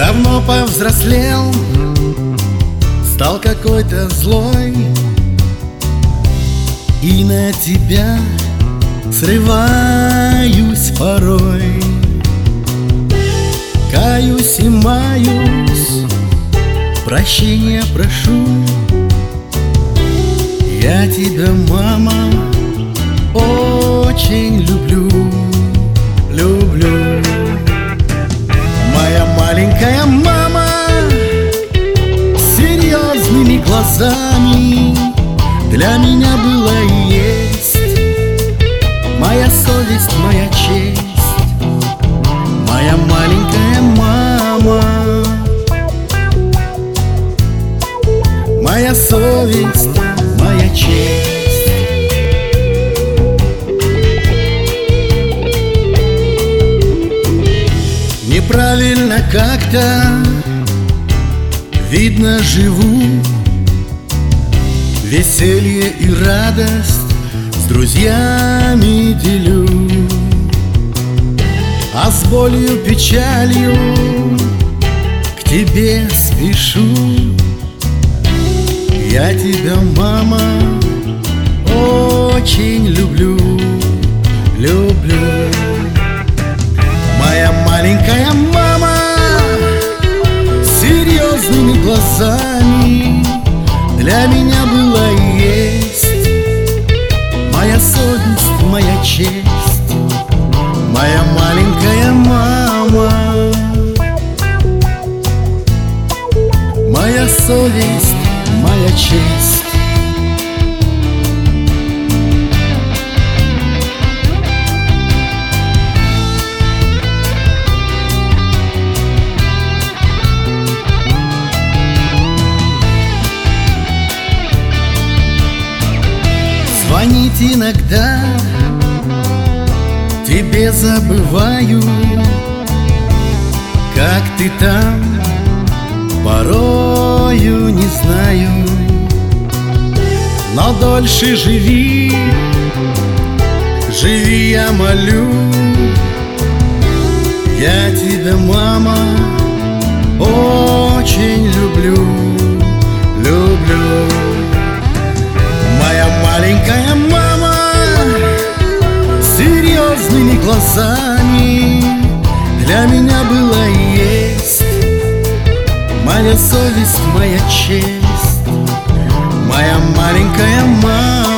Давно повзрослел, стал какой-то злой, и на тебя срываюсь порой. Каюсь и маюсь, прощения прошу. Я тебя, мама, очень люблю, люблю. Моя маленькая мама с серьезными глазами для меня была и есть моя совесть, моя честь. Моя маленькая мама, моя совесть, моя честь. Неправильно как-то, видно, живу. Веселье и радость с друзьями делю, а с болью, печалью к тебе спешу. Я тебя, мама, очень люблю, люблю. Моя маленькая мама с серьезными глазами для меня была и есть моя совесть, моя честь. Моя маленькая мама, моя совесть, моя честь. Звонить иногда тебе забываю, как ты там, порою не знаю. Но дольше живи, живи, я молю. Я тебя, мама, очень люблю, люблю. Моя маленькая мама с серьезными глазами для меня была и есть моя совесть, моя честь. Моя маленькая мама,